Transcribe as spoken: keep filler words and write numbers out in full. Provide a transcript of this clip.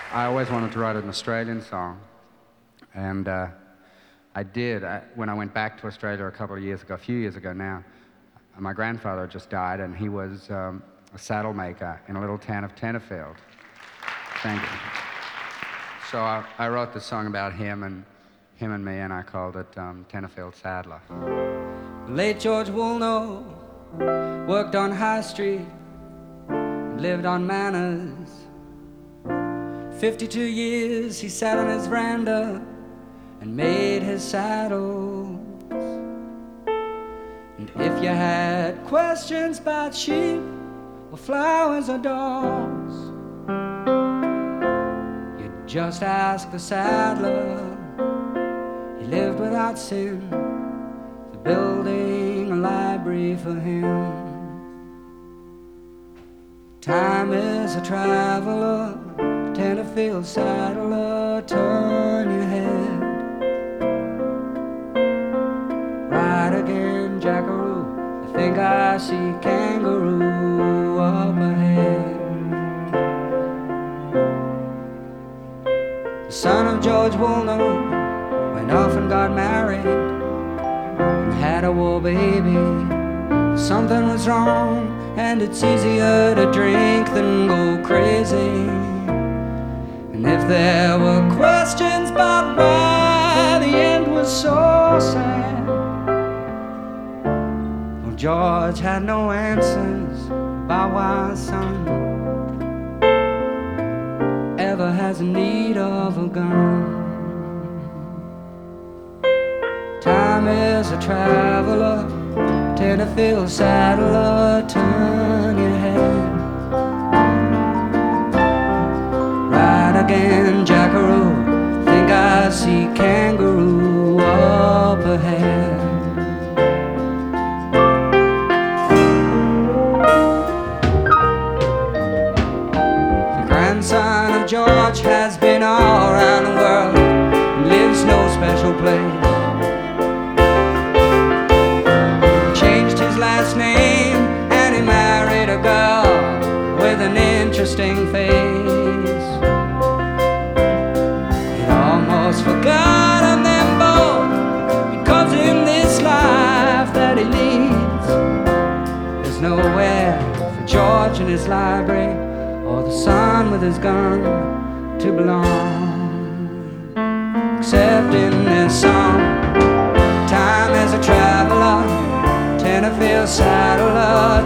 I always wanted to write an Australian song, and uh, I did. I, when I went back to Australia a couple of years ago, a few years ago now, my grandfather just died, and he was um, a saddle maker in a little town of Tenterfield. Thank you. So I, I wrote the song about him and him and me, and I called it um, Tenterfield Saddler. Late George Woolnough worked on High Street, lived on Manors. Fifty-two years he sat on his veranda and made his saddles. And if you had questions about sheep or flowers or dogs, you'd just ask the saddler. He lived without sin, for building a library for him. Time is a traveler, Tenterfield saddler, turn your head. Right again, jackaroo, I think I see kangaroo up ahead. The son of George Woolnough went off and got married and had a war baby. Something was wrong, and it's easier to drink than go crazy. And if there were questions about why the end was so sad, well, George had no answers about why his son ever has need of a gun. Time is a traveler, Tenterfield saddler, turn your head. Right again, jackaroo, think I see kangaroo up ahead. The grandson of George has been all around the world and lives no special place. Last name, and he married a girl with an interesting face. He'd almost forgotten them both, because in this life that he leads, there's nowhere for George and his library, or the son with his gun to belong, except in this song. Time as a traveler, Tenterfield saddler,